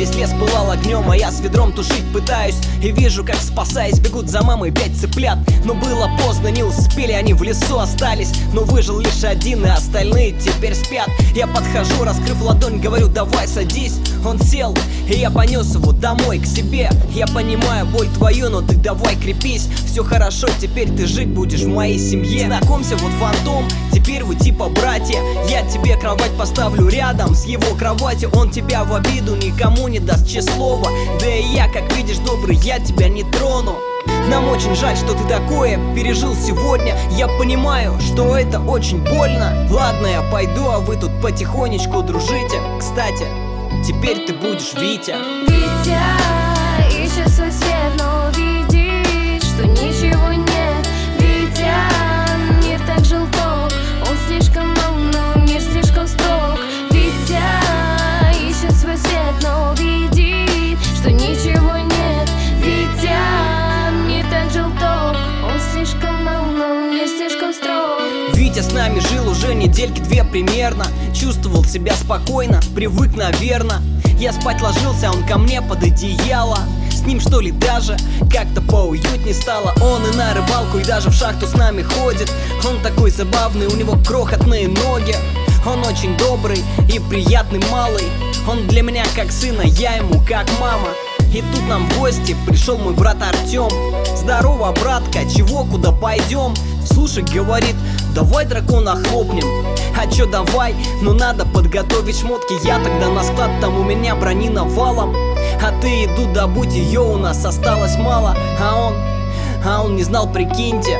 весь лес пылал огнем, а я с ведром тушить пытаюсь. И вижу, как, спасаясь, бегут за мамой 5 цыплят. Но было поздно, не успели, они в лесу остались. Но выжил лишь один, и остальные теперь спят. Я подхожу, раскрыв ладонь, говорю: давай садись. Он сел, и я понес его домой к себе. Я понимаю боль твою, но ты давай крепись. Все хорошо, теперь ты жить будешь в моей семье. Знакомься, вот фантом, теперь вы типа братья. Я тебе кровать поставлю рядом с его кроватью. Он тебя в обиду никому не даст числова. Да и я, как видишь, добрый, я тебя не трону. Нам очень жаль, что ты такое пережил сегодня. Я понимаю, что это очень больно. Ладно, я пойду, а вы тут потихонечку дружите. Кстати, теперь ты будешь Витя. Витя ищет свой свет, но видит, что ничего нет. Витя, мир так жесток, он слишком мал, но мир слишком строг. Витя ищет свой свет, но видит, что ничего нет. Витя, мир так жесток, он слишком мал, но мир слишком строг. Витя с нами жил уже недельки 2 примерно. Чувствовал себя спокойно, привык, наверно. Я спать ложился, он ко мне под одеяло. С ним что ли даже как-то поуютней стало. Он и на рыбалку, и даже в шахту с нами ходит. Он такой забавный, у него крохотные ноги. Он очень добрый и приятный малый. Он для меня как сын, а я ему как мама. И тут нам в гости пришел мой брат Артем. Здорово, братка, чего, куда пойдем? Слушай, говорит, давай дракона хлопнем. А чё давай, но надо подготовить шмотки. Я тогда на склад, там у меня брони навалом. А ты еду добудь, ее у нас осталось мало. А он не знал, прикиньте.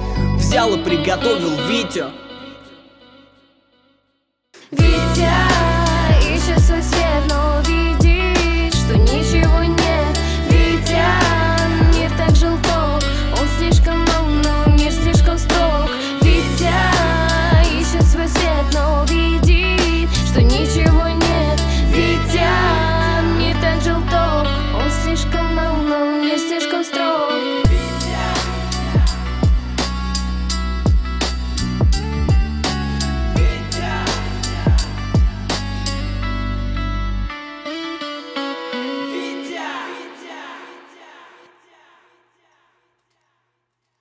Взял и приготовил Витю. Витя